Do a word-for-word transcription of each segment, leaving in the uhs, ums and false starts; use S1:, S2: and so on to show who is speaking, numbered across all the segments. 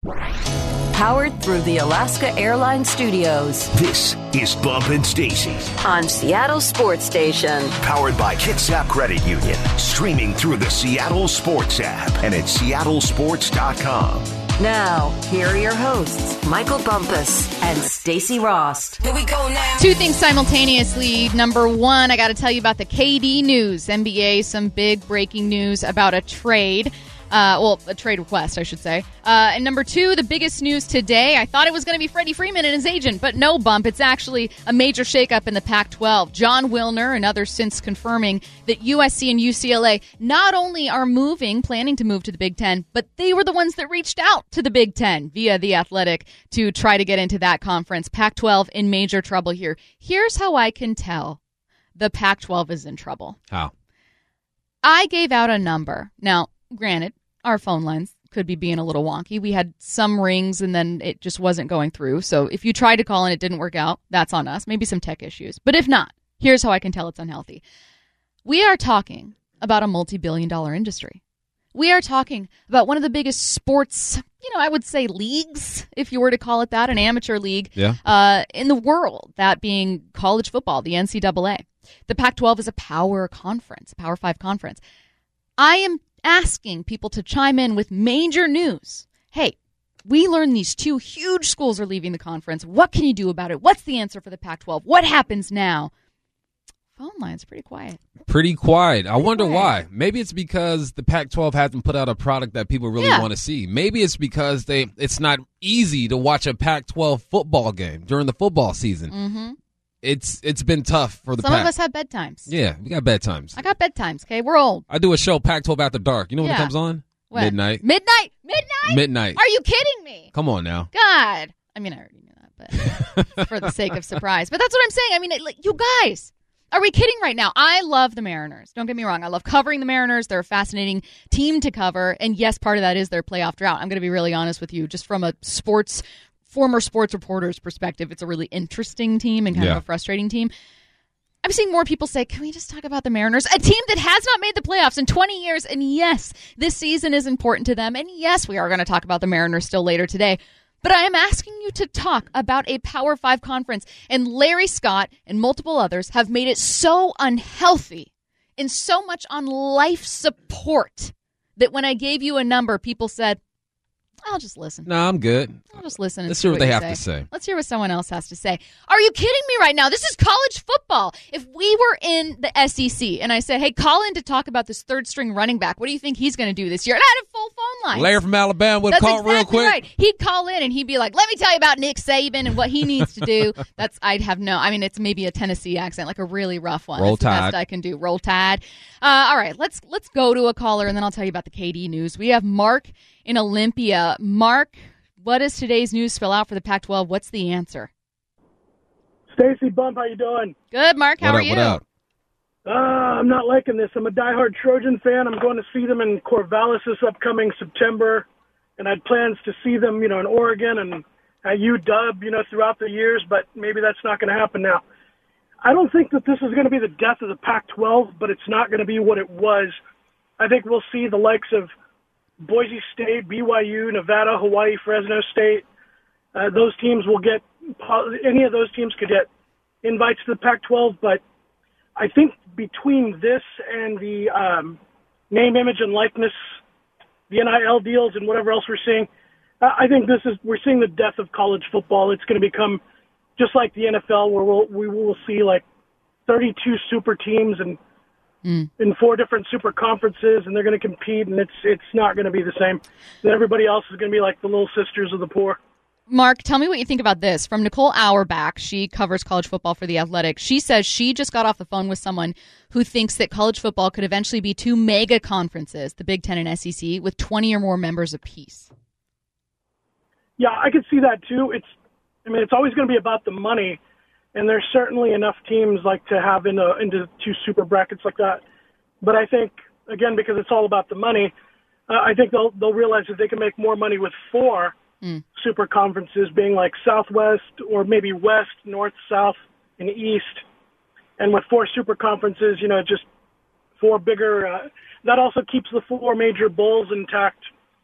S1: Powered through the Alaska Airlines Studios.
S2: This is Bump and Stacy
S1: on Seattle Sports Station.
S2: Powered by Kitsap Credit Union. Streaming through the Seattle Sports app and at seattle sports dot com.
S1: Now, here are your hosts, Michael Bumpus and Stacy Rost.
S3: Here we go now.
S4: Two things simultaneously. Number one, I got to tell you about the K D news. N B A, some big breaking news about a trade. Uh, well, a trade request, I should say. Uh, and number two, the biggest news today. I thought it was going to be Freddie Freeman and his agent, but no, Bump. It's actually a major shakeup in the Pac twelve. John Wilner and others since confirming that U S C and U C L A not only are moving, planning to move to the Big Ten, but they were the ones that reached out to the Big Ten via The Athletic to try to get into that conference. Pac twelve in major trouble here. Here's how I can tell the Pac twelve is in trouble.
S5: How?
S4: I gave out a number. Now, granted, our phone lines could be being a little wonky. We had some rings and then it just wasn't going through. So if you tried to call and it didn't work out, that's on us. Maybe some tech issues. But if not, here's how I can tell it's unhealthy. We are talking about a multi-billion dollar industry. We are talking about one of the biggest sports, you know, I would say leagues, if you were to call it that, an amateur league
S5: yeah.
S4: uh, in the world, that being college football, the N C double A. The Pac twelve is a power conference, a Power Five conference. I am asking people to chime in with major news. Hey, we learned these two huge schools are leaving the conference. What can you do about it? What's the answer for the Pac twelve? What happens now? Phone line's pretty quiet.
S5: Pretty quiet. I
S4: pretty
S5: wonder
S4: quiet.
S5: why. Maybe it's because the Pac twelve hasn't put out a product that people really
S4: yeah.
S5: want to see. Maybe it's because they it's not easy to watch a Pac twelve football game during the football season.
S4: Mm-hmm.
S5: It's It's been tough for the
S4: Some
S5: Pac.
S4: of us have bedtimes.
S5: Yeah, we got bedtimes.
S4: I got bedtimes, okay? We're old.
S5: I do a show, Pac twelve After Dark. You know when
S4: Yeah.
S5: it comes on?
S4: What?
S5: Midnight.
S4: Midnight? Midnight?
S5: Midnight.
S4: Are you kidding me?
S5: Come on now.
S4: God. I mean, I already knew that, but for the sake of surprise. But that's what I'm saying. I mean, it, like, you guys, are we kidding right now? I love the Mariners. Don't get me wrong. I love covering the Mariners. They're a fascinating team to cover. And yes, part of that is their playoff drought. I'm going to be really honest with you. Just from a sports, former sports reporter's perspective, it's a really interesting team and kind
S5: Yeah.
S4: of a frustrating team. I'm seeing more people say, can we just talk about the Mariners? A team that has not made the playoffs in twenty years. And yes, this season is important to them. And yes, we are going to talk about the Mariners still later today. But I am asking you to talk about a Power Five conference. And Larry Scott and multiple others have made it so unhealthy and so much on life support that when I gave you a number, people said, I'll just listen.
S5: No, I'm good.
S4: I'll just listen and
S5: Let's
S4: see
S5: hear what they
S4: you
S5: have
S4: say.
S5: to say.
S4: Let's hear what someone else has to say. Are you kidding me right now? This is college football. If we were in the S E C and I said, hey, call in to talk about this third-string running back, what do you think he's going to do this year? And I had a full phone line.
S5: Larry from Alabama would
S4: That's
S5: call
S4: exactly
S5: real quick.
S4: Right. He'd call in and he'd be like, let me tell you about Nick Saban and what he needs to do. That's I'd have no, I mean, it's maybe a Tennessee accent, like a really rough one.
S5: Roll
S4: That's the
S5: Tide.
S4: best I can do. Roll Tide. Uh, all right, let's let's go to a caller and then I'll tell you about the K D news. We have Mark in Olympia. Mark, what does today's news spell out for the Pac twelve? What's the answer?
S6: Stacy Bump, how you doing?
S4: Good, Mark. How
S5: what
S4: are
S5: up,
S4: you?
S5: What up?
S6: Uh, I'm not liking this. I'm a diehard Trojan fan. I'm going to see them in Corvallis this upcoming September, and I had plans to see them, you know, in Oregon and at U W, you know, throughout the years, but maybe that's not going to happen now. I don't think that this is going to be the death of the Pac twelve, but it's not going to be what it was. I think we'll see the likes of Boise State, B Y U, Nevada, Hawaii, Fresno State. Uh, those teams will get, any of those teams could get invites to the Pac twelve, but I think between this and the um, name, image, and likeness, the N I L deals, and whatever else we're seeing, uh, I think this is we're seeing the death of college football. It's going to become just like the N F L, where we'll, we will see like thirty-two super teams and mm. in four different super conferences, and they're going to compete, and it's it's not going to be the same. And everybody else is going to be like the little sisters of the poor.
S4: Mark, tell me what you think about this. From Nicole Auerbach, she covers college football for The Athletic. She says she just got off the phone with someone who thinks that college football could eventually be two mega conferences, the Big Ten and S E C, with twenty or more members apiece.
S6: Yeah, I could see that too. It's, I mean, it's always going to be about the money, and there's certainly enough teams like to have in a, into two super brackets like that. But I think, again, because it's all about the money, uh, I think they'll they'll realize that they can make more money with four Mm. super conferences being like Southwest or maybe West, North, South, and East. And with four super conferences, you know, just four bigger, uh, that also keeps the four major bowls intact.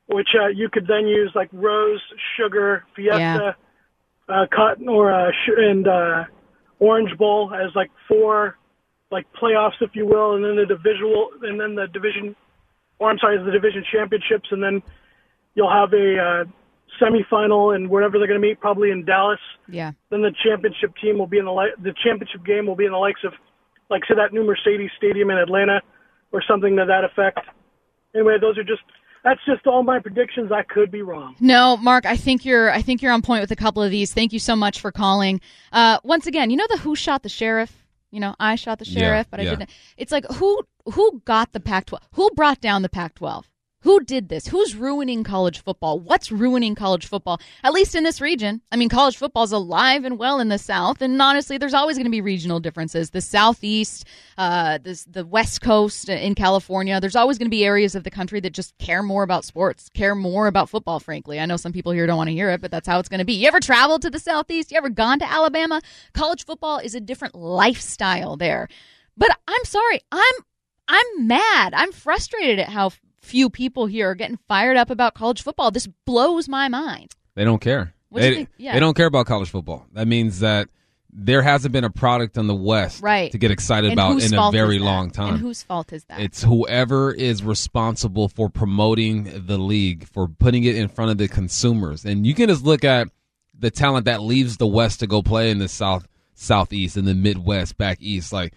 S6: which uh, you could then use like Rose, Sugar, Fiesta, yeah. uh, Cotton, or uh, sh- and uh, Orange Bowl as like four like playoffs, if you will, and then the divisional, and then the division, or I'm sorry, the division championships, and then you'll have a uh, semifinal and wherever they're going to meet, probably in Dallas.
S4: Yeah. Then
S6: the championship team will be in the li- the championship game will be in the likes of, like, say that new Mercedes Stadium in Atlanta, or something to that effect. Anyway, those are just. That's just all my predictions. I could be wrong.
S4: No, Mark, I think you're I think you're on point with a couple of these. Thank you so much for calling. Uh, once again, you know the Who Shot the Sheriff? You know, I shot the sheriff,
S5: yeah,
S4: but I
S5: yeah.
S4: didn't. It's like, who who got the Pac twelve? Who brought down the Pac twelve? Who did this? Who's ruining college football? What's ruining college football? At least in this region. I mean, college football is alive and well in the South, and honestly, there's always going to be regional differences. The Southeast, uh, this, the West Coast in California, there's always going to be areas of the country that just care more about sports, care more about football, frankly. I know some people here don't want to hear it, but that's how it's going to be. You ever traveled to the Southeast? You ever gone to Alabama? College football is a different lifestyle there. But I'm sorry, I'm I'm mad. I'm frustrated at how few people here are getting fired up about college football. This blows my mind.
S5: They don't care.
S4: What do
S5: they,
S4: you think? Yeah.
S5: they don't care about college football. That means that there hasn't been a product in the West
S4: right.
S5: to get excited
S4: and
S5: about in a very
S4: long
S5: long time.
S4: And whose fault is that?
S5: It's whoever is responsible for promoting the league, for putting it in front of the consumers. And you can just look at the talent that leaves the West to go play in the South, Southeast, and the Midwest, back East. Like,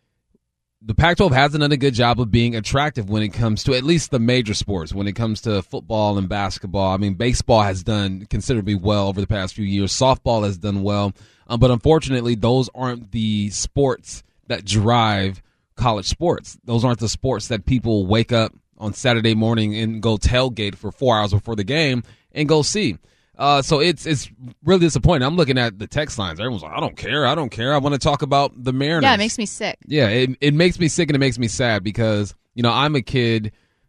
S5: the Pac twelve hasn't done a good job of being attractive when it comes to at least the major sports. When it comes to football and basketball, I mean, baseball has done considerably well over the past few years. Softball has done well. Um, but unfortunately, those aren't the sports that drive college sports. Those aren't the sports that people wake up on Saturday morning and go tailgate for four hours before the game and go see. Uh, so it's it's really disappointing. I'm looking at the text lines. Everyone's like, I don't care. I don't care. I want to talk about the Mariners.
S4: Yeah, it makes me sick.
S5: Yeah, it, it makes me sick and it makes me sad because, you know, I'm a kid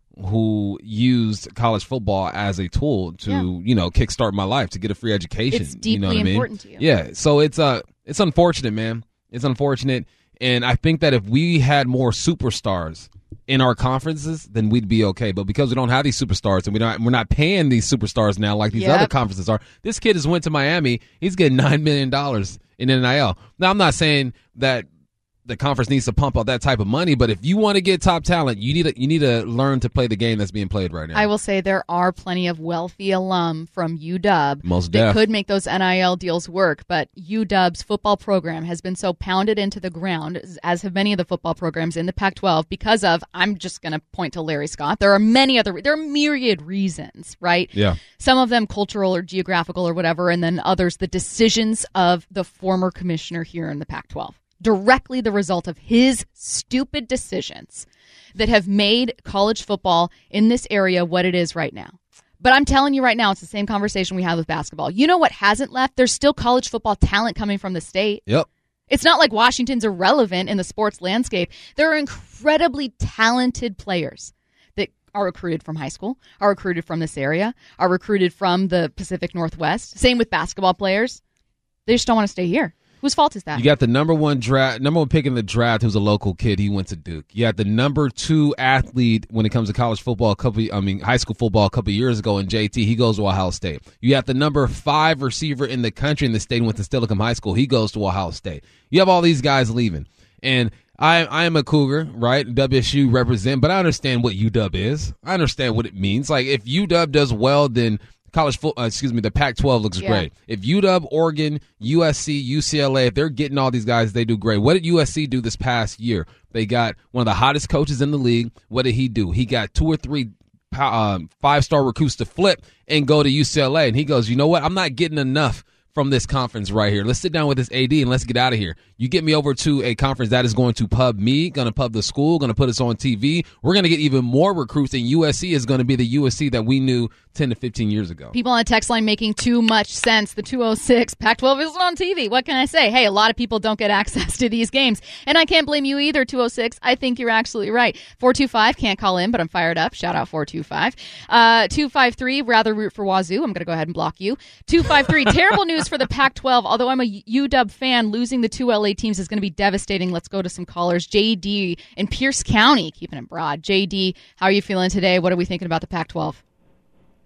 S5: who used college football as a tool to, yeah. you know, kickstart my life, to get a free education.
S4: It's deeply
S5: you know what I mean?
S4: important to you.
S5: Yeah, so it's uh, it's unfortunate, man. It's unfortunate. And I think that if we had more superstars in our conferences, then we'd be okay. But because we don't have these superstars and we don't, we're not paying these superstars now like these
S4: yep.
S5: other conferences are. This kid just went to Miami. He's getting nine million dollars in N I L. Now, I'm not saying that the conference needs to pump out that type of money, but if you want to get top talent, you need to, you need to learn to play the game that's being played right now.
S4: I will say there are plenty of wealthy alum from U W
S5: Most
S4: that
S5: def.
S4: could make those N I L deals work, but U W's football program has been so pounded into the ground, as have many of the football programs in the Pac twelve, because of, I'm just going to point to Larry Scott. There are many other, there are myriad reasons, right?
S5: Yeah.
S4: Some of them cultural or geographical or whatever, and then others the decisions of the former commissioner here in the Pac twelve. Directly the result of his stupid decisions that have made college football in this area what it is right now. But I'm telling you right now, it's the same conversation we had with basketball. You know what hasn't left? There's still college football talent coming from the state.
S5: Yep.
S4: It's not like Washington's irrelevant in the sports landscape. There are incredibly talented players that are recruited from high school, are recruited from this area, are recruited from the Pacific Northwest. Same with basketball players. They just don't want to stay here. Whose fault is that?
S5: You got the number one draft, number one pick in the draft, who's a local kid. He went to Duke. You got the number two athlete when it comes to college football, a couple, I mean, high school football, a couple of years ago in J T. He goes to Ohio State. You got the number five receiver in the country in the state, went to Steilacoom High School. He goes to Ohio State. You have all these guys leaving, and I, I am a Cougar, right? W S U represent, but I understand what U W is. I understand what it means. Like, if U W does well, then college football, uh, excuse me, the Pac twelve looks
S4: yeah.
S5: great. If U W, Oregon, U S C, U C L A, if they're getting all these guys, they do great. What did U S C do this past year? They got one of the hottest coaches in the league. What did he do? He got two or three um, five-star recruits to flip and go to U C L A. And he goes, you know what? I'm not getting enough from this conference right here. Let's sit down with this A D and let's get out of here. You get me over to a conference that is going to pub me, going to pub the school, going to put us on T V. We're going to get even more recruits, and U S C is going to be the U S C that we knew ten to fifteen years ago.
S4: People on the text line making too much sense. The two oh six Pac twelve isn't on T V. What can I say? Hey, a lot of people don't get access to these games, and I can't blame you either, two oh six. I think you're absolutely right. four two five can't call in, but I'm fired up. Shout out four two five. Uh, two five three, rather root for Wazoo. I'm going to go ahead and block you. two five three, terrible news for the Pac twelve. Although I'm a U W fan, losing the two L A teams is going to be devastating. Let's go to some callers. J D in Pierce County, keeping it broad. J D, how are you feeling today? What are we thinking about the Pac twelve?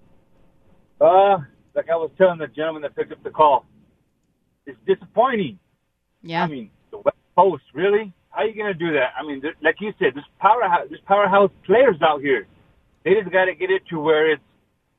S3: Uh, like I was telling the gentleman that picked up the call, it's disappointing.
S4: Yeah.
S3: I mean, the West Coast, really? How are you going to do that? I mean, there, like you said, there's powerhouse, there's powerhouse players out here. They just got to get it to where it's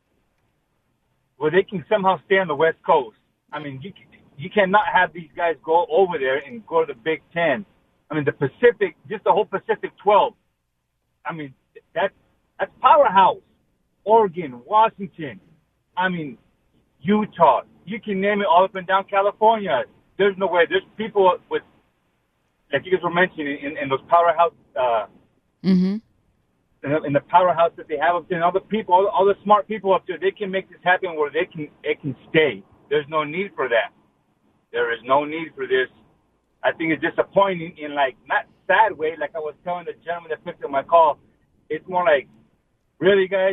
S3: where they can somehow stay on the West Coast. I mean, you you cannot have these guys go over there and go to the Big Ten. I mean, the Pacific, just the whole Pacific twelve. I mean, that's that's powerhouse. Oregon, Washington. I mean, Utah. You can name it all up and down California. There's no way. There's people with, like you guys were mentioning, in, in those powerhouse, uh,
S4: mm-hmm.
S3: in, the, in the powerhouse that they have up there, and all the people, all, all the smart people up there, they can make this happen where they can, it can stay. There's no need for that. There is no need for this. I think it's disappointing in, like, not sad way, like I was telling the gentleman that picked up my call. It's more like, really, guys?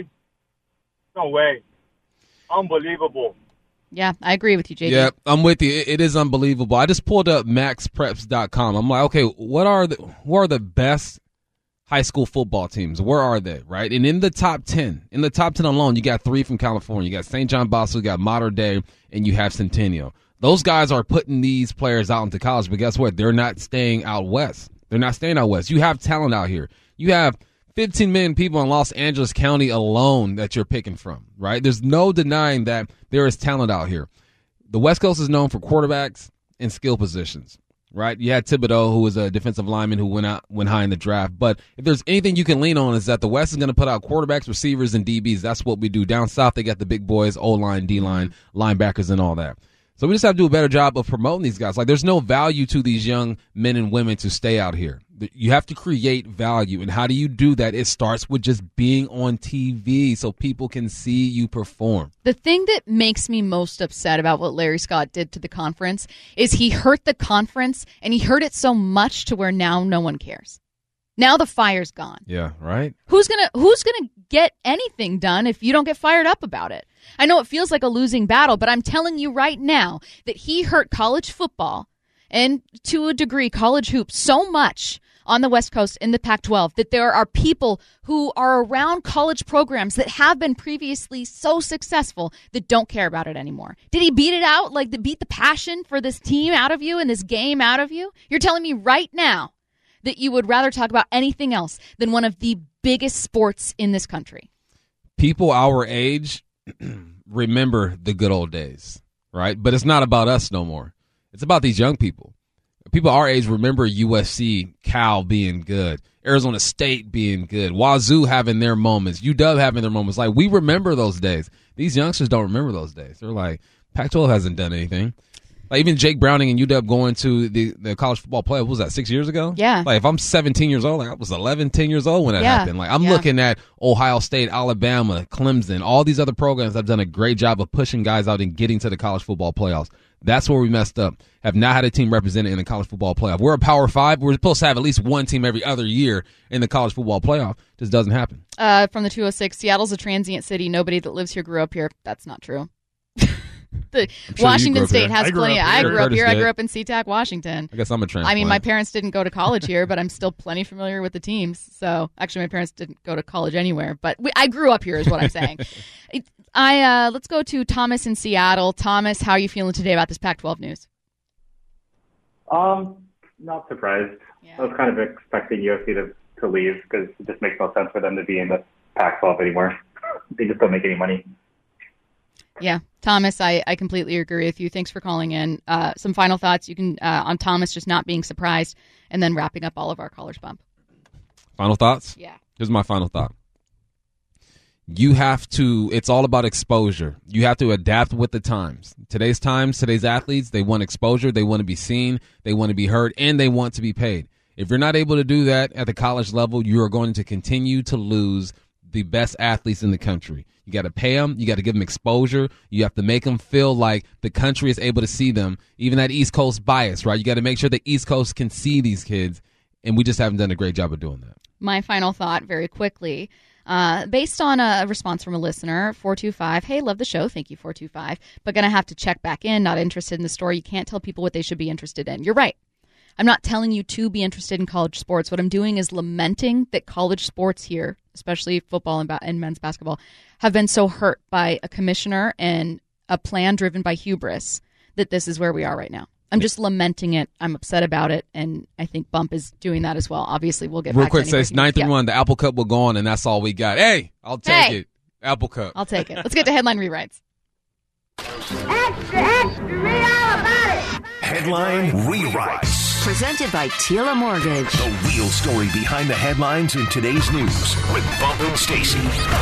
S3: No way. Unbelievable.
S4: Yeah, I agree with you, J D.
S5: Yeah, I'm with you. It, it is unbelievable. I just pulled up max preps dot com. I'm like, okay, what are the what are the best high school football teams? Where are they, right? And in the top ten, in the top ten alone, you got three from California. You got Saint John Bosco, you got Mater Dei, and you have Centennial. Those guys are putting these players out into college, but guess what? They're not staying out west. They're not staying out west. You have talent out here. You have fifteen million people in Los Angeles County alone that you're picking from, right? There's no denying that there is talent out here. The West Coast is known for quarterbacks and skill positions, right? You had Thibodeau, who was a defensive lineman who went out, went high in the draft. But if there's anything you can lean on, is that the West is going to put out quarterbacks, receivers, and D Bs. That's what we do. Down south, they got the big boys, O-line, D-line, linebackers, and all that. So we just have to do a better job of promoting these guys. Like, there's no value to these young men and women to stay out here. You have to create value. And how do you do that? It starts with just being on T V so people can see you perform.
S4: The thing that makes me most upset about what Larry Scott did to the conference is he hurt the conference, and he hurt it so much to where now no one cares. Now the fire's gone.
S5: Yeah, right?
S4: Who's gonna Who's gonna get anything done if you don't get fired up about it? I know it feels like a losing battle, but I'm telling you right now that he hurt college football and, to a degree, college hoops so much on the West Coast in the Pac twelve that there are people who are around college programs that have been previously so successful that don't care about it anymore. Did he beat it out, like the, beat the passion for this team out of you and this game out of you? You're telling me right now that you would rather talk about anything else than one of the biggest sports in this country.
S5: People our age remember the good old days, right? But it's not about us no more. It's about these young people. People our age remember U S C, Cal being good, Arizona State being good, Wazoo having their moments, U W having their moments. Like, we remember those days. These youngsters don't remember those days. They're like, Pac twelve hasn't done anything. Like, even Jake Browning and U W going to the, the college football playoff, what was that, six years ago?
S4: Yeah.
S5: Like, if I'm seventeen years old, like I was eleven, ten years old when that
S4: yeah.
S5: happened. Like, I'm
S4: yeah.
S5: looking at Ohio State, Alabama, Clemson, all these other programs that have done a great job of pushing guys out and getting to the college football playoffs. That's where we messed up. Have not had a team represented in the college football playoff. We're a Power Five. We're supposed to have at least one team every other year in the college football playoff. Just doesn't happen.
S4: Uh, from the two oh six, Seattle's a transient city. Nobody that lives here grew up here. That's not true. The
S5: sure
S4: Washington State
S5: here.
S4: has
S7: I grew
S4: plenty.
S7: up
S4: I
S7: here.
S4: grew up
S5: Curtis
S4: here. I
S5: did.
S4: grew up in SeaTac, Washington.
S5: I guess I'm a transplant.
S4: I mean, my parents didn't go to college here, but I'm still plenty familiar with the teams. So, actually, my parents didn't go to college anywhere, but we, I grew up here is what I'm saying. I uh, let's go to Thomas in Seattle. Thomas, how are you feeling today about this Pac twelve news?
S8: Um, not surprised.
S4: Yeah.
S8: I was kind of expecting U S C to, to leave because it just makes no sense for them to be in the Pac twelve anymore. They just don't make any money.
S4: Yeah, Thomas, I, I completely agree with you. Thanks for calling in. Uh, some final thoughts you can uh, on Thomas just not being surprised, and then wrapping up all of our College Bump.
S5: Final thoughts?
S4: Yeah.
S5: Here's my final thought. You have to, it's all about exposure. You have to adapt with the times. Today's times, today's athletes, they want exposure, they want to be seen, they want to be heard, and they want to be paid. If you're not able to do that at the college level, you are going to continue to lose the best athletes in the country. You got to pay them. You got to give them exposure. You have to make them feel like the country is able to see them. Even that East Coast bias, right? You got to make sure the East Coast can see these kids, and we just haven't done a great job of doing that.
S4: My final thought very quickly. Uh, based on a response from a listener, four two five, hey, love the show. Thank you, four two five. But going to have to check back in, not interested in the story. You can't tell people what they should be interested in. You're right. I'm not telling you to be interested in college sports. What I'm doing is lamenting that college sports here, especially football and, ba- and men's basketball, have been so hurt by a commissioner and a plan driven by hubris that this is where we are right now. I'm just lamenting it. I'm upset about it, and I think Bump is doing that as well. Obviously, we'll get
S5: real
S4: back
S5: quick.
S4: to
S5: Says ninth and
S4: yeah.
S5: one. The Apple Cup will go on, and that's all we got. Hey, I'll take
S4: Hey.
S5: it. Apple Cup.
S4: I'll take it. Let's get to headline rewrites.
S7: Extra, extra, read all about it.
S2: Headline Rewrites.
S1: Presented by Tila Mortgage.
S2: The real story behind the headlines in today's news with Bump and Stacy.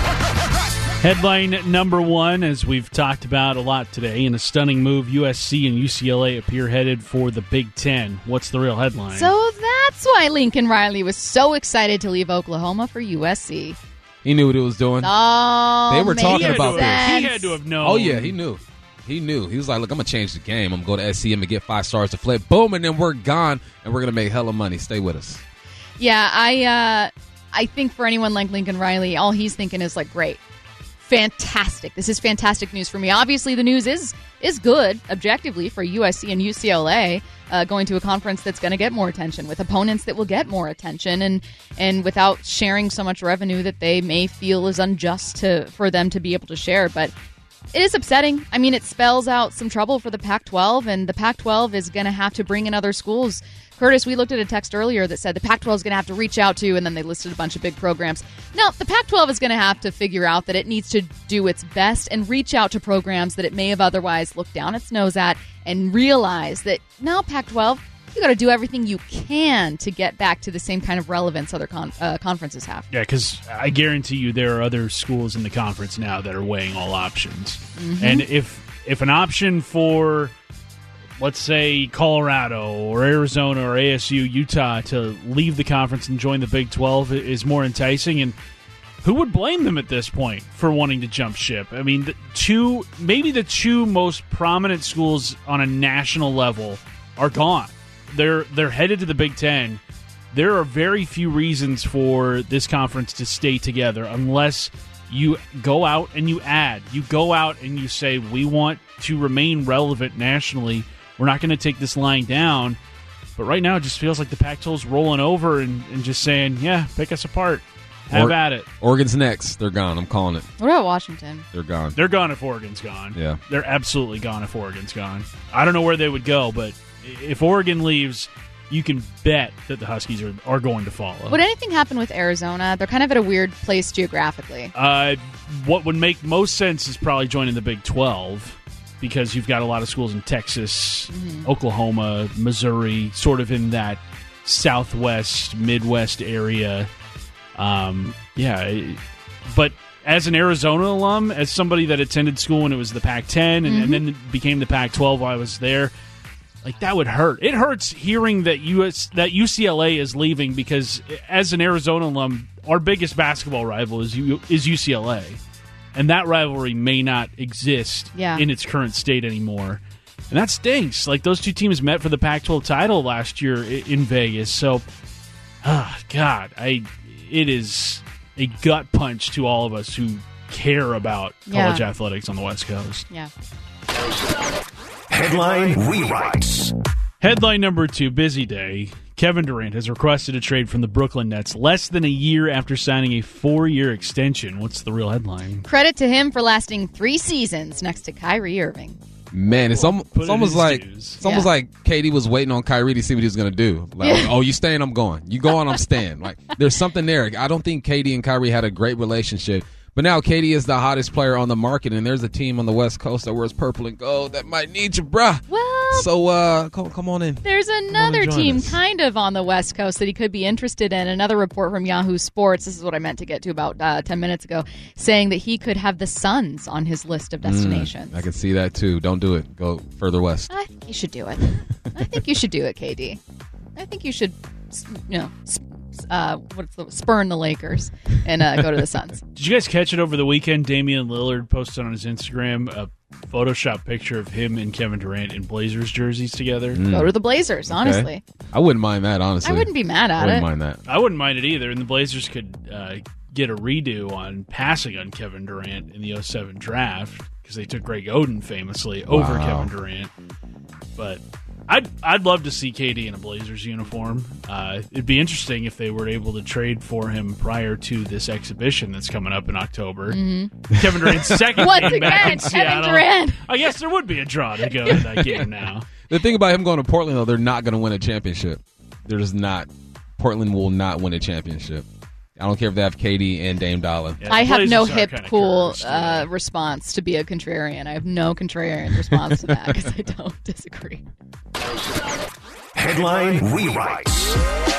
S9: Headline number one, as we've talked about a lot today, in a stunning move, U S C and U C L A appear headed for the Big Ten. What's the real headline?
S4: So that's why Lincoln Riley was so excited to leave Oklahoma for U S C.
S5: He knew what he was doing.
S4: Oh,
S5: They were talking
S4: makes
S5: about this.
S4: sense.
S9: He had to have known.
S5: Oh, yeah, he knew. He knew. He was like, look, I'm going to change the game. I'm going to go to S C M and get five stars to flip. Boom, and then we're gone, and we're going to make hella money. Stay with us.
S4: Yeah, I uh, I think for anyone like Lincoln Riley, all he's thinking is like, great, fantastic. This is fantastic news for me. Obviously, the news is is good, objectively, for U S C and U C L A uh, going to a conference that's going to get more attention, with opponents that will get more attention, and and without sharing so much revenue that they may feel is unjust to for them to be able to share. But it is upsetting. I mean, it spells out some trouble for the Pac twelve, and the Pac twelve is going to have to bring in other schools. Curtis, we looked at a text earlier that said the Pac twelve is going to have to reach out to, and then they listed a bunch of big programs. No, the Pac twelve is going to have to figure out that it needs to do its best and reach out to programs that it may have otherwise looked down its nose at and realize that now Pac twelve, you got to do everything you can to get back to the same kind of relevance other con- uh, conferences have.
S9: Yeah, because I guarantee you there are other schools in the conference now that are weighing all options.
S4: Mm-hmm.
S9: And if if an option for, let's say, Colorado or Arizona or A S U, Utah to leave the conference and join the Big twelve is more enticing, and who would blame them at this point for wanting to jump ship? I mean, the two maybe the two most prominent schools on a national level are gone. They're they're headed to the Big Ten. There are very few reasons for this conference to stay together unless you go out and you add. You go out and you say, we want to remain relevant nationally. We're not going to take this line down. But right now it just feels like the Pac twelve's rolling over and, and just saying, yeah, pick us apart. Have
S5: Or-
S9: at it.
S5: Oregon's next. They're gone. I'm calling it.
S4: What about Washington?
S5: They're gone.
S9: They're gone if Oregon's gone.
S5: Yeah.
S9: They're absolutely gone if Oregon's gone. I don't know where they would go, but if Oregon leaves, you can bet that the Huskies are, are going to follow.
S4: Would anything happen with Arizona? They're kind of at a weird place geographically.
S9: Uh, what would make most sense is probably joining the Big twelve because you've got a lot of schools in Texas,
S4: Mm-hmm.
S9: Oklahoma, Missouri, sort of in that southwest, Midwest area. Um, yeah, but as an Arizona alum, as somebody that attended school when it was the Pac ten and,
S4: Mm-hmm.
S9: and then became the Pac twelve while I was there, like that would hurt. It hurts hearing that U S that U C L A is leaving because as an Arizona alum, our biggest basketball rival is U, is U C L A, and that rivalry may not exist
S4: Yeah.
S9: in its current state anymore, and that stinks. Like those two teams met for the Pac twelve title last year i- in Vegas, so oh, God, I it is a gut punch to all of us who care about college
S4: Yeah.
S9: athletics on the West Coast.
S4: Yeah.
S2: Headline Rewrites.
S9: Headline number two, busy day. Kevin Durant has requested a trade from the Brooklyn Nets less than a year after signing a four-year extension. What's the real headline?
S4: Credit to him for lasting three seasons next to Kyrie Irving.
S5: Man, it's, al-
S9: Put
S5: it's
S9: in
S5: almost
S9: his
S5: like
S9: dues.
S5: it's almost
S4: Yeah.
S5: like K D was waiting on Kyrie to see what he was going to do. Like,
S4: Yeah.
S5: oh, you staying? I'm going. You going? I'm staying. Like, there's something there. I don't think K D and Kyrie had a great relationship, but now K D is the hottest player on the market, and there's a team on the West Coast that wears purple and gold that might need you, bruh.
S4: Well,
S5: So, uh, come, come on in.
S4: there's another
S5: join
S4: team
S5: us.
S4: kind of on the West Coast that he could be interested in. Another report from Yahoo Sports, this is what I meant to get to about uh, ten minutes ago, saying that he could have the Suns on his list of destinations.
S5: I can see that too. Don't do it. Go further west.
S4: I think you should do it. I think you should do it, K D. I think you should, s- you know, s- uh, what's the spurn the Lakers and uh, go to the Suns.
S9: Did you guys catch it over the weekend? Damian Lillard posted on his Instagram a Photoshop picture of him and Kevin Durant in Blazers jerseys together.
S4: Go to the Blazers, honestly.
S5: I wouldn't mind that, honestly.
S4: I wouldn't be mad
S5: I
S4: at
S5: wouldn't
S4: it.
S5: mind that.
S9: I wouldn't mind it either, and the Blazers could uh, get a redo on passing on Kevin Durant in the oh seven draft because they took Greg Oden famously over
S5: Wow.
S9: Kevin Durant. But I I'd I'd love to see K D in a Blazers uniform. Uh, it'd be interesting if they were able to trade for him prior to this exhibition that's coming up in October.
S4: Mm-hmm.
S9: Kevin Durant's second
S4: Once
S9: game
S4: again,
S9: back in
S4: Kevin
S9: Seattle.
S4: Durant.
S9: I guess there would be a draw to go to that game now.
S5: The thing about him going to Portland, though, they're not going to win a championship. They're just not. Portland will not win a championship. I don't care if they have K D and Dame Dolla.
S9: Yeah,
S4: I have
S9: Blazers
S4: no
S9: are
S4: hip,
S9: kinda
S4: cool
S9: cursed,
S4: uh,
S9: yeah.
S4: response to be a contrarian. I have no contrarian response to that because I don't disagree.
S2: Headline rewrites.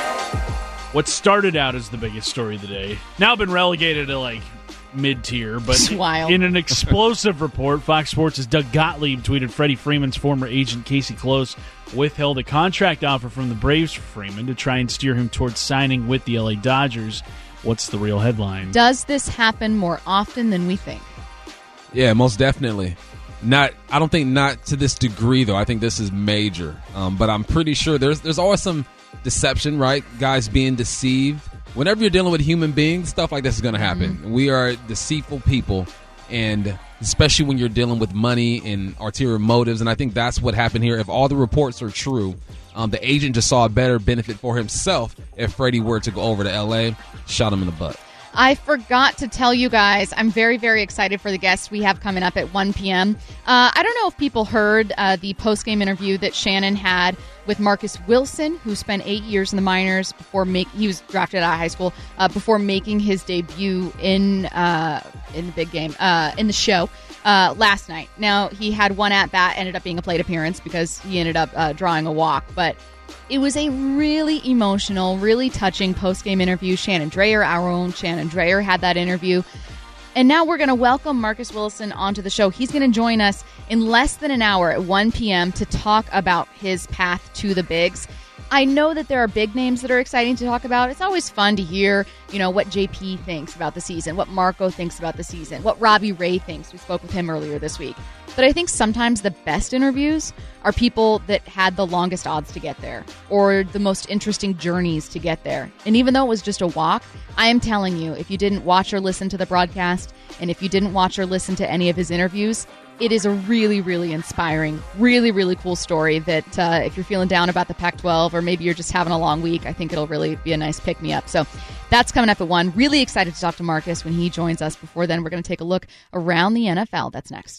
S9: What started out as the biggest story of the day, now been relegated to like mid-tier, but
S4: It's wild.
S9: in an explosive report, Fox Sports' Doug Gottlieb tweeted Freddie Freeman's former agent Casey Close withheld a contract offer from the Braves for Freeman to try and steer him towards signing with the L A Dodgers. What's the real headline?
S4: Does this happen more often than we think?
S5: Yeah, most definitely. Not, I don't think not to this degree though. I think this is major. Um, but I'm pretty sure there's there's always some deception, right? Guys being deceived. Whenever you're dealing with human beings, stuff like this is going to happen. Mm-hmm. We are deceitful people, and especially when you're dealing with money and ulterior motives. And I think that's what happened here. If all the reports are true, um, the agent just saw a better benefit for himself if Freddie were to go over to L A, shot him in the butt.
S4: I forgot to tell you guys, I'm very, very excited for the guests we have coming up at one p.m. Uh, I don't know if people heard uh, the post-game interview that Shannon had with Marcus Wilson, who spent eight years in the minors before make he was drafted out of high school uh, before making his debut in uh, in the big game uh, in the show uh, last night. Now he had one at bat, ended up being a plate appearance because he ended up uh, drawing a walk, but it was a really emotional, really touching post-game interview. Shannon Drayer, our own Shannon Drayer, had that interview. And now we're going to welcome Marcus Wilson onto the show. He's going to join us in less than an hour at one p.m. to talk about his path to the bigs. I know that there are big names that are exciting to talk about. It's always fun to hear, you know, what J P thinks about the season, what Marco thinks about the season, what Robbie Ray thinks. We spoke with him earlier this week. But I think sometimes the best interviews are people that had the longest odds to get there or the most interesting journeys to get there. And even though it was just a walk, I am telling you, if you didn't watch or listen to the broadcast, and if you didn't watch or listen to any of his interviews, it is a really, really inspiring, really, really cool story that uh, if you're feeling down about the Pac twelve or maybe you're just having a long week, I think it'll really be a nice pick-me-up. So that's coming up at one. Really excited to talk to Marcus when he joins us. Before then, we're going to take a look around the N F L. That's next.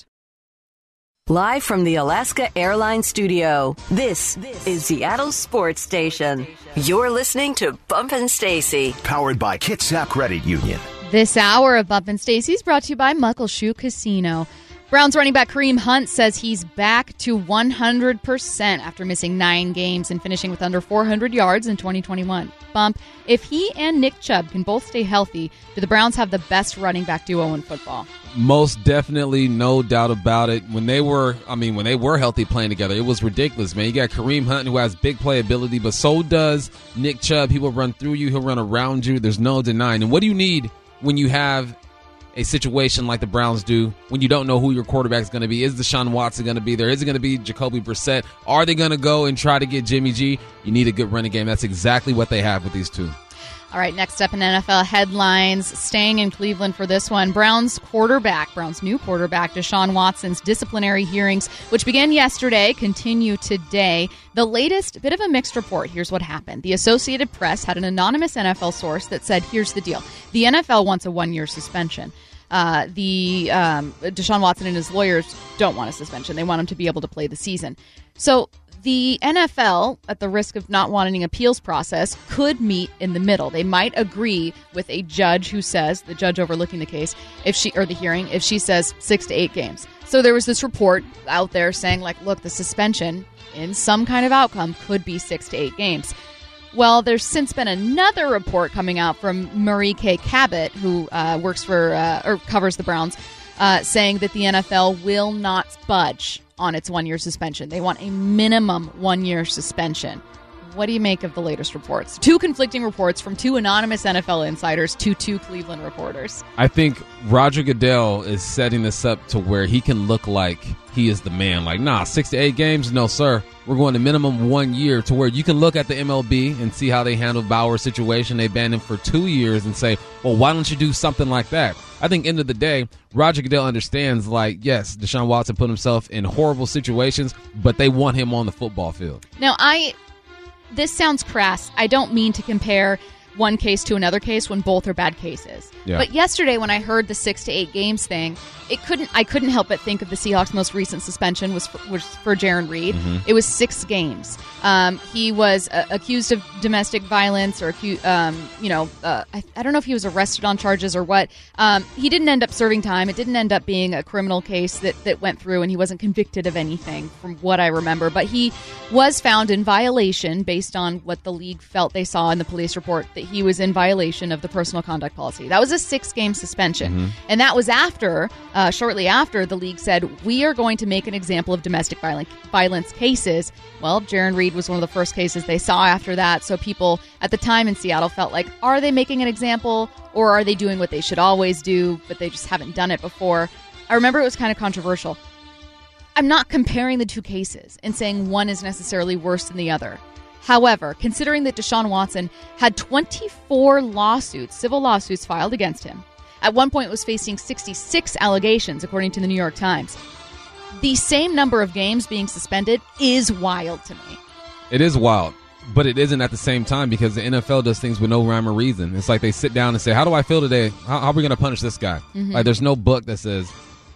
S1: Live from the Alaska Airlines studio, this is Seattle Sports Station. You're listening to Bumpin' Stacy.
S2: Powered by Kitsap Credit Union.
S4: This hour of Bumpin' Stacy is brought to you by Muckleshoot Casino. Browns running back Kareem Hunt says he's back to one hundred percent after missing nine games and finishing with under four hundred yards in twenty twenty-one. Bump, if he and Nick Chubb can both stay healthy, do the Browns have the best running back duo in football?
S5: Most definitely, no doubt about it. When they were, I mean, when they were healthy playing together, it was ridiculous, man. You got Kareem Hunt, who has big playability, but so does Nick Chubb. He will run through you. He'll run around you. There's no denying. And what do you need when you have a situation like the Browns do, when you don't know who your quarterback is going to be? Is Deshaun Watson going to be there? Is it going to be Jacoby Brissett? Are they going to go and try to get Jimmy G? You need a good running game. That's exactly what they have with these two.
S4: All right, next up in N F L headlines, staying in Cleveland for this one. Browns quarterback, Browns new quarterback, Deshaun Watson's disciplinary hearings, which began yesterday, continue today. The latest, bit of a mixed report. Here's what happened. The Associated Press had an anonymous N F L source that said, here's the deal. The N F L wants a one-year suspension. Uh, the um, Deshaun Watson and his lawyers don't want a suspension. They want him to be able to play the season. So the N F L, at the risk of not wanting an appeals process, could meet in the middle. They might agree with a judge who says, the judge overlooking the case, if she or the hearing, if she says six to eight games. So there was this report out there saying, like, look, the suspension in some kind of outcome could be six to eight games. Well, there's since been another report coming out from Marie K. Cabot, who uh, works for uh, or covers the Browns, uh, saying that the N F L will not budge on its one-year suspension. They want a minimum one-year suspension. what do you make of the latest reports? Two conflicting reports from two anonymous N F L insiders to two Cleveland reporters.
S5: I think Roger Goodell is setting this up to where he can look like he is the man. Like, nah, six to eight games? No, sir. We're going to minimum one year to where you can look at the M L B and see how they handled Bauer's situation. They banned him for two years and say, well, why don't you do something like that? I think end of the day, Roger Goodell understands, like, yes, Deshaun Watson put himself in horrible situations, but they want him on the football field.
S4: Now, I this sounds crass. I don't mean to compare one case to another case when both are bad cases.
S5: Yeah.
S4: But yesterday when I heard the six to eight games thing, it couldn't. I couldn't help but think of the Seahawks' most recent suspension was for, was for Jaron Reed.
S5: Mm-hmm.
S4: It was six games. Um, he was uh, accused of domestic violence, or acu- um, you know, uh, I, I don't know if he was arrested on charges or what. Um, he didn't end up serving time. It didn't end up being a criminal case that that went through, and he wasn't convicted of anything, from what I remember. But he was found in violation based on what the league felt they saw in the police report, that he was in violation of the personal conduct policy. That was a six-game suspension,
S5: Mm-hmm.
S4: and that was after. Uh, shortly after, the league said, we are going to make an example of domestic violence, violence cases. Well, Jaron Reed was one of the first cases they saw after that, so people at the time in Seattle felt like, are they making an example, or are they doing what they should always do, but they just haven't done it before? I remember it was kind of controversial. I'm not comparing the two cases and saying one is necessarily worse than the other. However, considering that Deshaun Watson had twenty-four lawsuits, civil lawsuits filed against him, at one point was facing sixty-six allegations, according to the New York Times. The same number of games being suspended is wild to me.
S5: It is wild, but it isn't at the same time, because the N F L does things with no rhyme or reason. It's like they sit down and say, how do I feel today? How, how are we going to punish this guy?
S4: Mm-hmm.
S5: Like, there's no book that says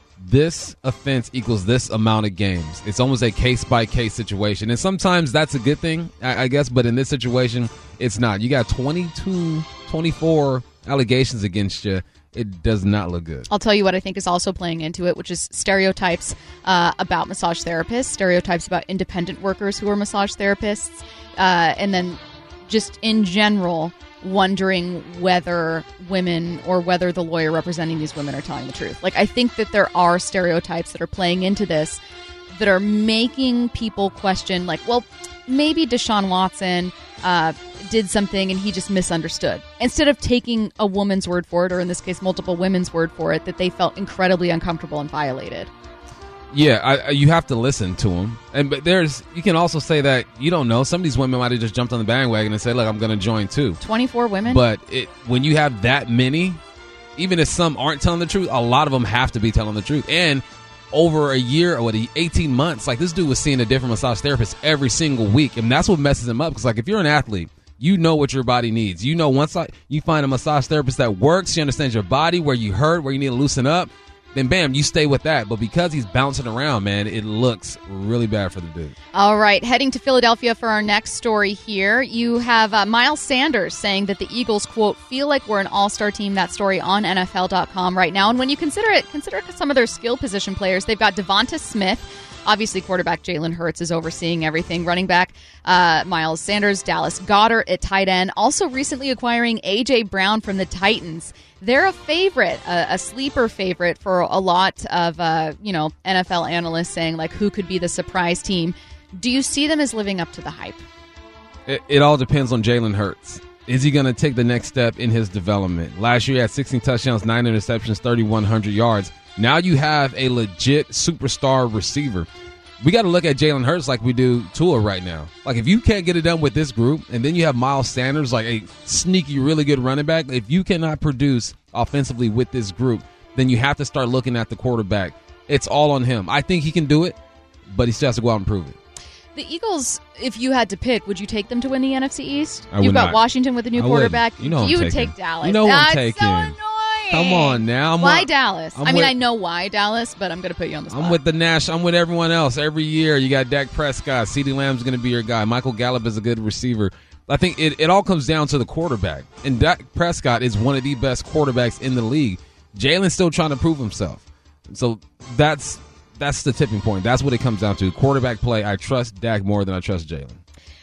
S5: this offense equals this amount of games. It's almost a case-by-case situation. And sometimes that's a good thing, I, I guess, but in this situation, it's not. You got twenty-two, twenty-four allegations against you. It does not look good.
S4: I'll tell you what I think is also playing into it, which is stereotypes uh, about massage therapists, stereotypes about independent workers who are massage therapists, uh, and then just in general wondering whether women or whether the lawyer representing these women are telling the truth. Like, I think that there are stereotypes that are playing into this that are making people question, like, well, maybe Deshaun Watson uh, did something and he just misunderstood. Instead of taking a woman's word for it, or in this case, multiple women's word for it, that they felt incredibly uncomfortable and violated.
S5: Yeah, I, I, you have to listen to them. And but there's, you can also say that you don't know. Some of these women might have just jumped on the bandwagon and said, look, I'm going to join too.
S4: twenty-four women?
S5: But it, when you have that many, even if some aren't telling the truth, a lot of them have to be telling the truth. And over a year or what, eighteen months, like, this dude was seeing a different massage therapist every single week. And that's what messes him up. Because, like, if you're an athlete, you know what your body needs. You know, once I, you find a massage therapist that works, she understands your body, where you hurt, where you need to loosen up, then bam, you stay with that. But because he's bouncing around, man, it looks really bad for the dude.
S4: All right, heading to Philadelphia for our next story here. You have uh, Miles Sanders saying that the Eagles, quote, feel like we're an all-star team. That story on N F L dot com right now. And when you consider it, consider some of their skill position players. They've got Devonta Smith. Obviously, quarterback Jalen Hurts is overseeing everything. Running back uh, Miles Sanders, Dallas Goedert at tight end. Also recently acquiring A J. Brown from the Titans. They're a favorite, a, a sleeper favorite for a lot of uh, you know N F L analysts, saying, like, who could be the surprise team. Do you see them as living up to the hype?
S5: It, it all depends on Jalen Hurts. Is he going to take the next step in his development? Last year he had sixteen touchdowns, nine interceptions, thirty-one hundred yards. Now you have a legit superstar receiver. We got to look at Jalen Hurts like we do Tua right now. Like, if you can't get it done with this group, and then you have Miles Sanders, like a sneaky, really good running back, if you cannot produce offensively with this group, then you have to start looking at the quarterback. It's all on him. I think he can do it, but he still has to go out and prove it.
S4: The Eagles, if you had to pick, would you take them to win the N F C East?
S5: I
S4: You've
S5: would
S4: got
S5: not.
S4: Washington with a new
S5: I
S4: quarterback.
S5: wouldn't. You know I'm
S4: you would
S5: taking.
S4: take Dallas.
S5: You know
S4: That's
S5: I'm taking.
S4: so annoying.
S5: Come on now. I'm
S4: why
S5: with,
S4: Dallas?
S5: I'm
S4: I mean,
S5: with,
S4: I know why Dallas, but I'm going to put you on the spot.
S5: I'm with the Nash. I'm with everyone else. Every year you got Dak Prescott. CeeDee Lamb's going to be your guy. Michael Gallup is a good receiver. I think it, it all comes down to the quarterback. And Dak Prescott is one of the best quarterbacks in the league. Jalen's still trying to prove himself. So that's that's the tipping point. That's what it comes down to. Quarterback play. I trust Dak more than I trust Jalen.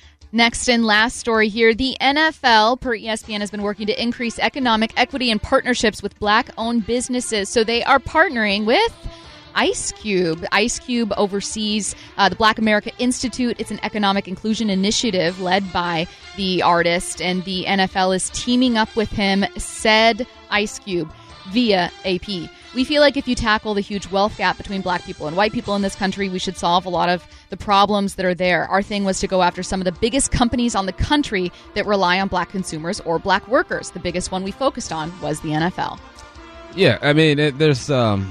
S4: Next and last story here. The N F L, per E S P N, has been working to increase economic equity and partnerships with black-owned businesses. So they are partnering with Ice Cube. Ice Cube oversees uh, the Black America Institute. It's an economic inclusion initiative led by the artist, and the N F L is teaming up with him, said Ice Cube via A P. We feel like if you tackle the huge wealth gap between black people and white people in this country, we should solve a lot of the problems that are there. Our thing was to go after some of the biggest companies on the country that rely on black consumers or black workers. The biggest one we focused on was the N F L.
S5: Yeah, I mean, it, there's um,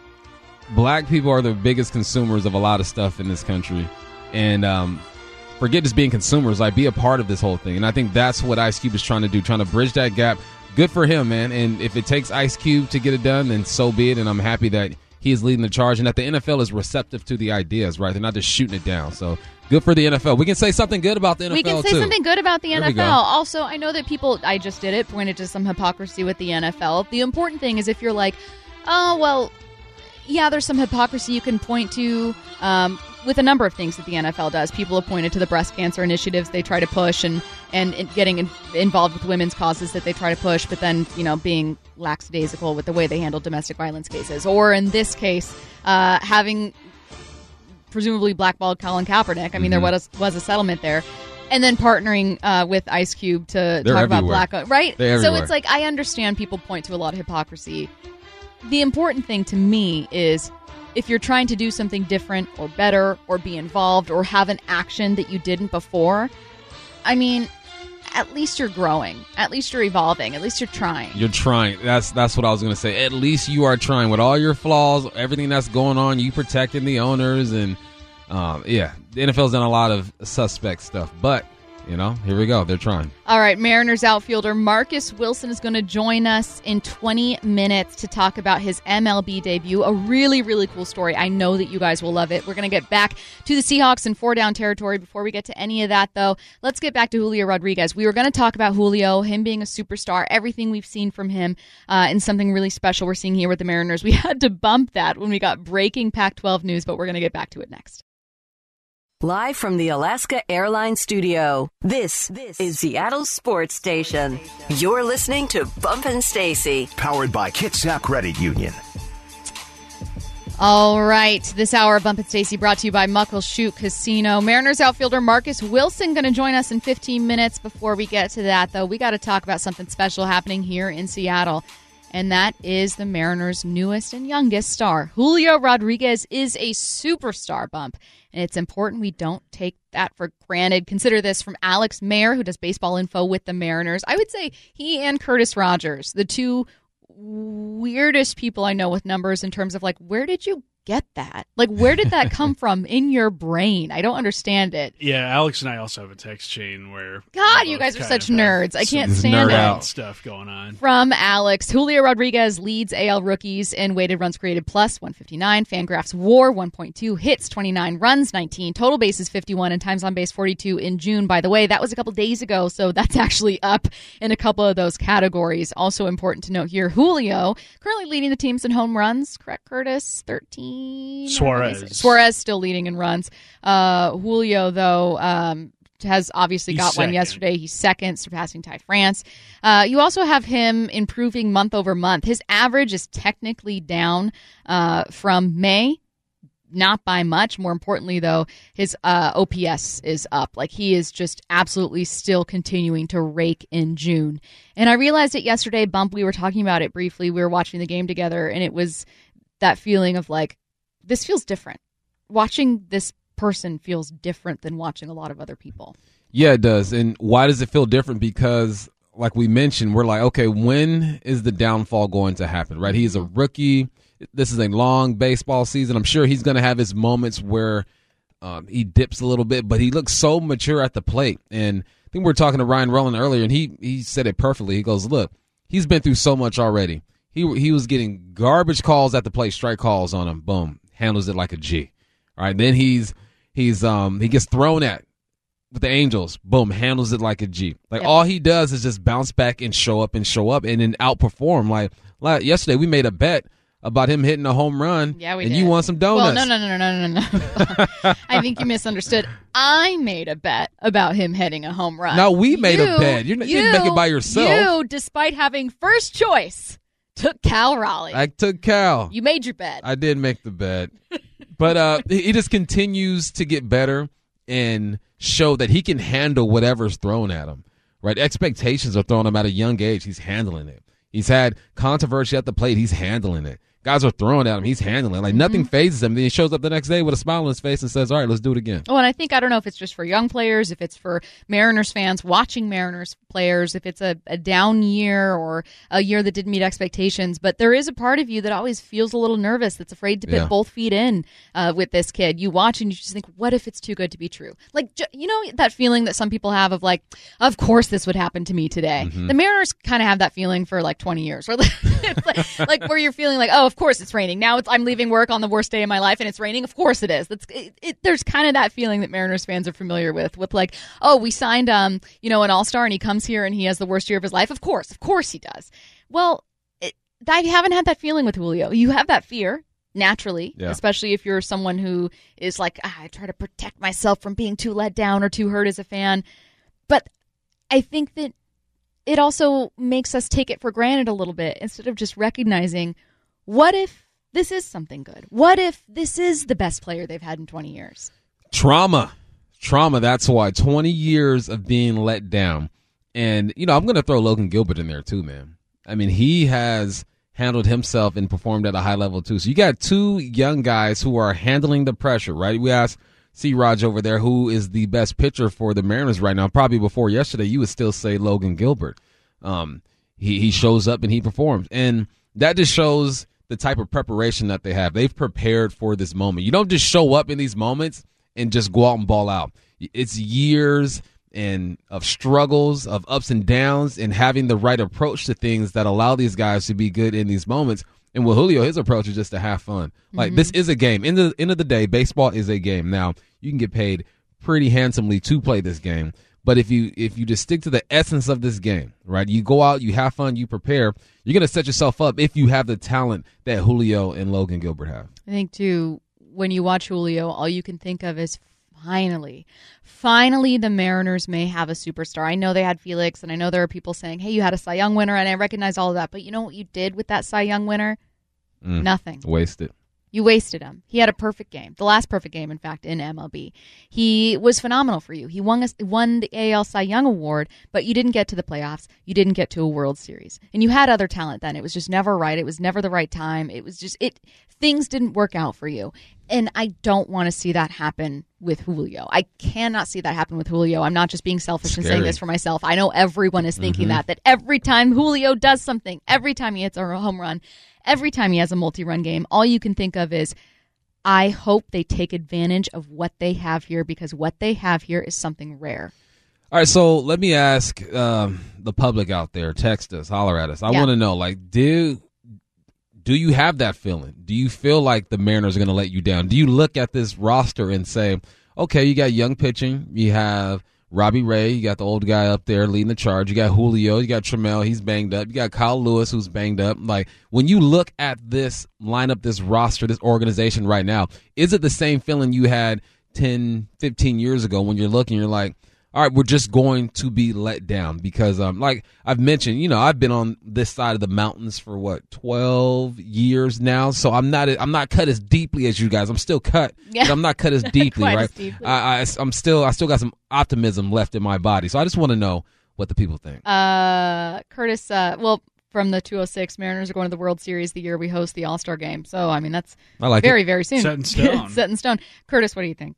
S5: black people are the biggest consumers of a lot of stuff in this country, and um, forget just being consumers, like be a part of this whole thing. And I think that's what Ice Cube is trying to do, trying to bridge that gap. Good for him, man. And if it takes Ice Cube to get it done, then so be it. And I'm happy that he is leading the charge and that the N F L is receptive to the ideas, right? They're not just shooting it down. So good for the N F L. We can say something good about the N F L, too.
S4: We can say
S5: too.
S4: something good about the
S5: there
S4: N F L. Also, I know that people, I just did it, pointed to some hypocrisy with the N F L. The important thing is if you're like, oh, well, yeah, there's some hypocrisy you can point to um, with a number of things that the N F L does. People have pointed to the breast cancer initiatives they try to push and, and getting in, involved with women's causes that they try to push, but then, you know, being lackadaisical with the way they handle domestic violence cases. Or in this case, uh, having presumably blackballed Colin Kaepernick. I mean, mm-hmm. there was, was a settlement there. And then partnering uh, with Ice Cube to
S5: They're
S4: talk
S5: everywhere.
S4: about black... Right?
S5: They're
S4: so
S5: everywhere.
S4: it's like, I understand people point to a lot of hypocrisy. The important thing to me is if you're trying to do something different or better or be involved or have an action that you didn't before, I mean, at least you're growing. At least you're evolving. At least you're trying.
S5: You're trying. That's that's what I was going to say. At least you are trying. With all your flaws, everything that's going on, you protecting the owners. And, um, yeah, the N F L's done a lot of suspect stuff. But, you know, here we go. They're trying.
S4: All right, Mariners outfielder Marcus Wilson is going to join us in twenty minutes to talk about his M L B debut. A really, really cool story. I know that you guys will love it. We're going to get back to the Seahawks in four-down territory. Before we get to any of that, though, let's get back to Julio Rodriguez. We were going to talk about Julio, him being a superstar, everything we've seen from him, uh, and something really special we're seeing here with the Mariners. We had to bump that when we got breaking Pac twelve news, but we're going to get back to it next.
S1: Live from the Alaska Airlines Studio, this, this is Seattle Sports Station. You're listening to Bumpin' Stacy.
S2: Powered by Kitsap Credit Union.
S4: All right, this hour of Bumpin' Stacy brought to you by Muckleshoot Casino. Mariners outfielder Marcus Wilson going to join us in fifteen minutes. Before we get to that, though, we got to talk about something special happening here in Seattle, and that is the Mariners' newest and youngest star. Julio Rodriguez is a superstar, Bump, and it's important we don't take that for granted. Consider this from Alex Mayer, who does baseball info with the Mariners. I would say he and Curtis Rogers, the two weirdest people I know with numbers in terms of, like, where did you get that? Like, where did that come from in your brain? I don't understand it.
S9: Yeah, Alex and I also have a text chain where
S4: God, you guys are such nerds. I can't stand
S5: nerd
S4: it.
S5: out
S9: Stuff going on.
S4: From Alex, Julio Rodriguez leads A L rookies in weighted runs created plus one fifty-nine, Fangraphs WAR one point two, hits twenty-nine, runs nineteen, total bases fifty-one, and times on base forty-two in June. By the way, that was a couple days ago, so that's actually up in a couple of those categories. Also important to note here, Julio currently leading the teams in home runs. Correct, Curtis? thirteen.
S9: Suarez.
S4: Suarez still leading in runs. Uh, Julio, though, um, has obviously
S9: He's
S4: got
S9: second.
S4: one yesterday. He's second, surpassing Ty France. Uh, you also have him improving month over month. His average is technically down uh, from May, not by much. More importantly, though, his uh, O P S is up. Like, he is just absolutely still continuing to rake in June. And I realized it yesterday, Bump. We were talking about it briefly. We were watching the game together, and it was that feeling of, like, this feels different. Watching this person feels different than watching a lot of other people.
S5: Yeah, it does. And why does it feel different? Because, like we mentioned, we're like, okay, when is the downfall going to happen, right? He is a rookie. This is a long baseball season. I'm sure he's going to have his moments where um, he dips a little bit, but he looks so mature at the plate. And I think we were talking to Ryan Rowland earlier, and he he said it perfectly. He goes, look, he's been through so much already. He he was getting garbage calls at the plate, strike calls on him. Boom, handles it like a G. All right, then he's he's um he gets thrown at with the Angels. Boom, handles it like a G. Like,
S4: yep.
S5: all he does is just bounce back and show up and show up and then outperform. Like, like yesterday, we made a bet about him hitting a home run.
S4: Yeah, we
S5: and
S4: did.
S5: you won some donuts.
S4: Well, no, no, no, no, no, no, no. I think you misunderstood. I made a bet about him hitting a home run.
S5: No, we made
S4: you,
S5: a bet. You're, you, you didn't make it by yourself.
S4: You, despite having first choice took Cal Raleigh.
S5: I took Cal.
S4: You made your bet.
S5: I did make the bet. But uh, he just continues to get better and show that he can handle whatever's thrown at him. Right? Expectations are thrown at him at a young age. He's handling it. He's had controversy at the plate. He's handling it. Guys are throwing at him. He's handling it. Like, mm-hmm. nothing phases him. Then he shows up the next day with a smile on his face and says, all right, let's do it again.
S4: Well, and I think, I don't know if it's just for young players, if it's for Mariners fans watching Mariners players, if it's a, a down year or a year that didn't meet expectations, but there is a part of you that always feels a little nervous, that's afraid to put
S5: Yeah.
S4: both feet in uh, with this kid. You watch and you just think, what if it's too good to be true? Like, ju- you know that feeling that some people have of like, of course this would happen to me today.
S5: Mm-hmm.
S4: The Mariners kind of have that feeling for like twenty years. Or it's like, like where you're feeling like, oh, of course it's raining. Now it's, I'm leaving work on the worst day of my life and it's raining. Of course it is. That's it, it, there's kind of that feeling that Mariners fans are familiar with, with like, oh, we signed, um, you know, an all-star and he comes here and he has the worst year of his life. Of course, of course he does. Well, it, I haven't had that feeling with Julio. You have that fear naturally,
S5: Yeah.
S4: especially if you're someone who is like, ah, I try to protect myself from being too let down or too hurt as a fan. But I think that it also makes us take it for granted a little bit instead of just recognizing, what if this is something good? What if this is the best player they've had in twenty years?
S5: Trauma. Trauma, that's why. twenty years of being let down. And, you know, I'm going to throw Logan Gilbert in there too, man. I mean, he has handled himself and performed at a high level too. So you got two young guys who are handling the pressure, right? We asked C-Raj over there who is the best pitcher for the Mariners right now. Probably before yesterday, you would still say Logan Gilbert. Um, he, he shows up and he performs. And that just shows the type of preparation that they have. They've prepared for this moment. You don't just show up in these moments and just go out and ball out. It's years and of struggles, of ups and downs, and having the right approach to things that allow these guys to be good in these moments. And with Julio, his approach is just to have fun. Like, mm-hmm. This is a game. In the end of the day, baseball is a game. Now, you can get paid pretty handsomely to play this game. But if you if you just stick to the essence of this game, right, you go out, you have fun, you prepare, you're going to set yourself up if you have the talent that Julio and Logan Gilbert have.
S4: I think, too, when you watch Julio, all you can think of is finally, finally the Mariners may have a superstar. I know they had Felix, and I know there are people saying, hey, you had a Cy Young winner, and I recognize all of that. But you know what you did with that Cy Young winner?
S5: Mm,
S4: Nothing.
S5: Wasted.
S4: You wasted him. He had a perfect game. The last perfect game, in fact, in M L B. He was phenomenal for you. He won, a, won the A L Cy Young Award, but you didn't get to the playoffs. You didn't get to a World Series. And you had other talent then. It was just never right. It was never the right time. It was just, it. Things didn't work out for you. And I don't want to see that happen with Julio. I cannot see that happen with Julio. I'm not just being selfish
S5: Scary.
S4: and saying this for myself. I know everyone is thinking
S5: Mm-hmm.
S4: that, that every time Julio does something, every time he hits a home run, every time he has a multi-run game, all you can think of is, I hope they take advantage of what they have here, because what they have here is something rare.
S5: All right, so let me ask um, the public out there, text us, holler at us. I
S4: Yeah.
S5: want to know, like, do do you have that feeling? Do you feel like the Mariners are going to let you down? Do you look at this roster and say, okay, you got young pitching, you have Robbie Ray, you got the old guy up there leading the charge, you got Julio, you got Trammell, he's banged up, you got Kyle Lewis, who's banged up. Like, when you look at this lineup, this roster, this organization right now, is it the same feeling you had ten, fifteen years ago when you're looking, you're like, all right, we're just going to be let down? Because, um, like I've mentioned, you know, I've been on this side of the mountains for what, twelve years now. So I'm not, I'm not cut as deeply as you guys. I'm still cut,
S4: Yeah.
S5: but I'm not cut as deeply,
S4: Quite
S5: right?
S4: as deeply.
S5: I, I, I'm still, I still got some optimism left in my body. So I just want to know what the people think.
S4: Uh, Curtis, uh, well, from the two oh six, Mariners are going to the World Series the year we host the All-Star Game. So, I mean, that's
S5: I like
S4: very,
S5: it.
S4: very soon.
S9: Set in stone.
S4: Set in stone. Curtis, what do you think?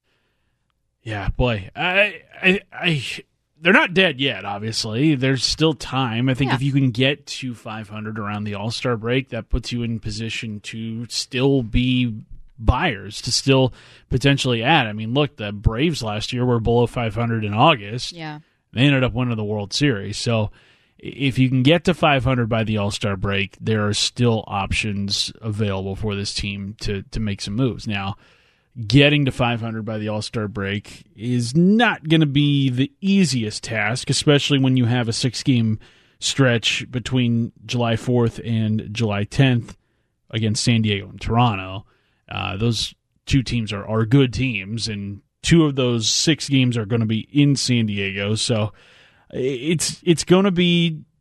S9: Yeah, boy, I, I, I, they're not dead yet. Obviously, there's still time. I think
S4: Yeah.
S9: if you can get to five hundred around the All-Star break, that puts you in position to still be buyers, to still potentially add. I mean, look, the Braves last year were below five hundred in August.
S4: Yeah.
S9: They ended up winning the World Series. So, if you can get to five hundred by the All-Star break, there are still options available for this team to to make some moves. Now, getting to five hundred by the All-Star break is not going to be the easiest task, especially when you have a six-game stretch between July fourth and July tenth against San Diego and Toronto. Uh, those two teams are, are good teams, and two of those six games are going to be in San Diego. So it's it's going to be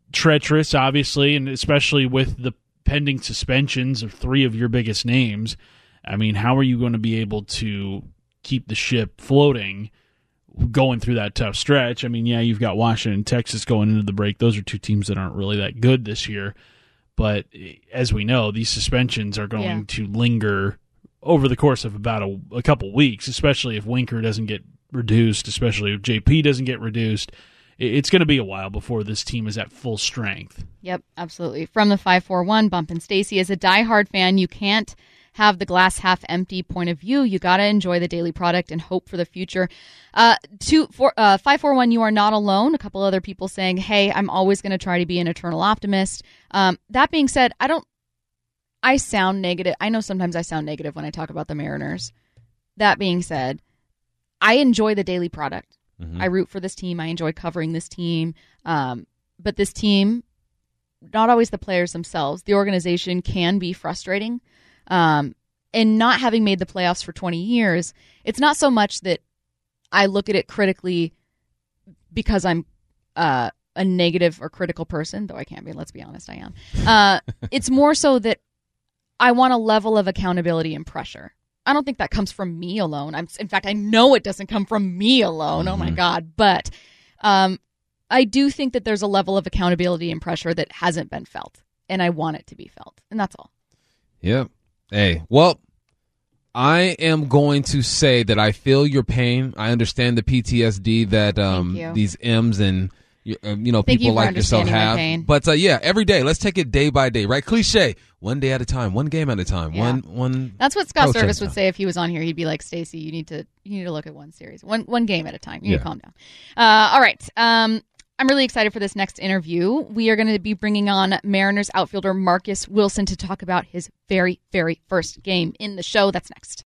S9: treacherous, obviously, and especially with the pending suspensions of three of your biggest names. I mean, how are you going to be able to keep the ship floating going through that tough stretch? I mean, yeah, you've got Washington and Texas going into the break. Those are two teams that aren't really that good this year. But as we know, these suspensions are going
S4: Yeah.
S9: to linger over the course of about a, a couple weeks, especially if Winker doesn't get reduced, especially if J P doesn't get reduced. It's going to be a while before this team is at full strength.
S4: Yep, absolutely. From the five four one, Bump and Stacy, as a diehard fan, you can't have the glass half empty point of view. You got to enjoy the daily product and hope for the future. Uh, two, four, uh, five four one, you are not alone. A couple other people saying, hey, I'm always going to try to be an eternal optimist. Um, that being said, I don't, I sound negative. I know sometimes I sound negative when I talk about the Mariners. That being said, I enjoy the daily product. Mm-hmm. I root for this team. I enjoy covering this team. Um, but this team, not always the players themselves, the organization can be frustrating. Um, and not having made the playoffs for twenty years, it's not so much that I look at it critically because I'm uh, a negative or critical person, though I can't be, let's be honest, I am. Uh, it's more so that I want a level of accountability and pressure. I don't think that comes from me alone. I'm, in fact, I know it doesn't come from me alone. Mm-hmm. Oh, my God. But um, I do think that there's a level of accountability and pressure that hasn't been felt, and I want it to be felt. And that's all.
S5: Yeah. Hey, well, I am going to say that I feel your pain. I understand the P T S D that um, these M's and uh, you know
S4: Thank
S5: people
S4: you
S5: like yourself have.
S4: pain.
S5: But uh, yeah, every day, let's take it day by day, right? Cliche, one day at a time, one game at a time,
S4: Yeah.
S5: one one.
S4: That's what Scott
S5: approach at a
S4: Service would
S5: time.
S4: say if he was on here. He'd be like, Stacey, you need to you need to look at one series, one one game at a time. You need
S5: Yeah.
S4: to calm down. Uh, all right. Um, I'm really excited for this next interview. We are going to be bringing on Mariners outfielder Marcus Wilson to talk about his very, very first game in the show. That's next.